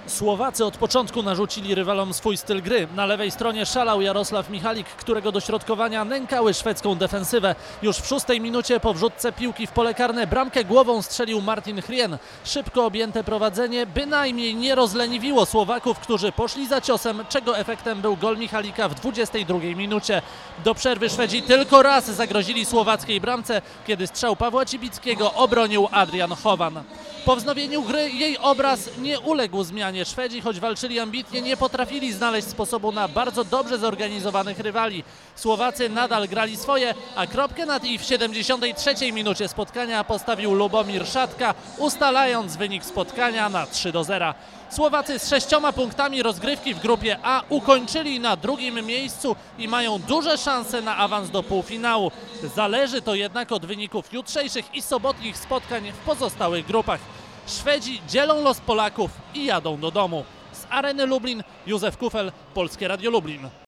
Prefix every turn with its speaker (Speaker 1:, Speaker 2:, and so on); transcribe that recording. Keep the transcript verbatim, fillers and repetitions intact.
Speaker 1: Słowacy od początku narzucili rywalom swój styl gry. Na lewej stronie szalał Jarosław Michalik, którego dośrodkowania nękały szwedzką defensywę. Już w szóstej minucie po wrzutce piłki w pole karne bramkę głową strzelił Martin Hrien. Szybko objęte prowadzenie bynajmniej nie rozleniwiło Słowaków, którzy poszli za ciosem, czego efektem był gol Michalika w dwudziestej drugiej minucie. Do przerwy Szwedzi tylko raz zagrozili słowackiej bramce, kiedy strzał Pawła Cibickiego obronił Adrian Hovan. Po wznowieniu gry jej obraz nie uległ zmianie. Szwedzi, choć walczyli ambitnie, nie potrafili znaleźć sposobu na bardzo dobrze zorganizowanych rywali. Słowacy nadal grali swoje, a kropkę nad i w siedemdziesiątej trzeciej minucie spotkania postawił Lubomir Szatka, ustalając wynik spotkania na trzy do zera. Słowacy z sześcioma punktami rozgrywki w grupie A ukończyli na drugim miejscu i mają duże szanse na awans do półfinału. Zależy to jednak od wyników jutrzejszych i sobotnich spotkań w pozostałych grupach. Szwedzi dzielą los Polaków i jadą do domu. Z Areny Lublin Józef Kufel, Polskie Radio Lublin.